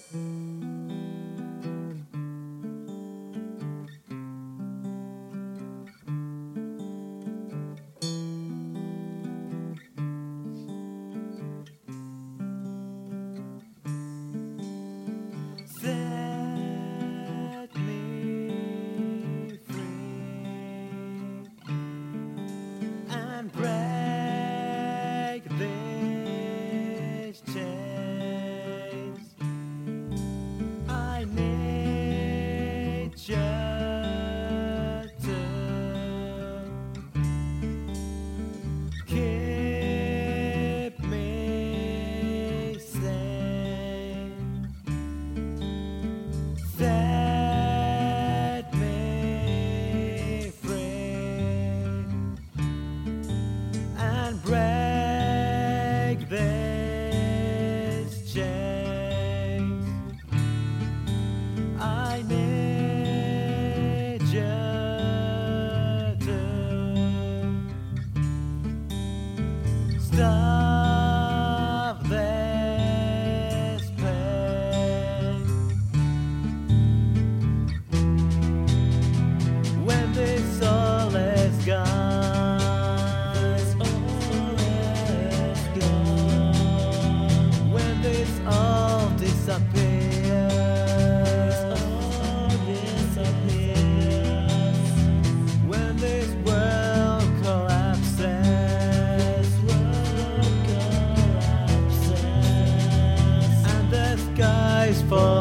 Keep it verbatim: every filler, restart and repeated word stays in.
Set me free and break these chains. I need you to keep me sane. Set me free and break these chains. I need you to stop this pain. When this all is gone, this all is gone. When this all disappears, all disappears. When this world collapses, world collapses, and the skies fall.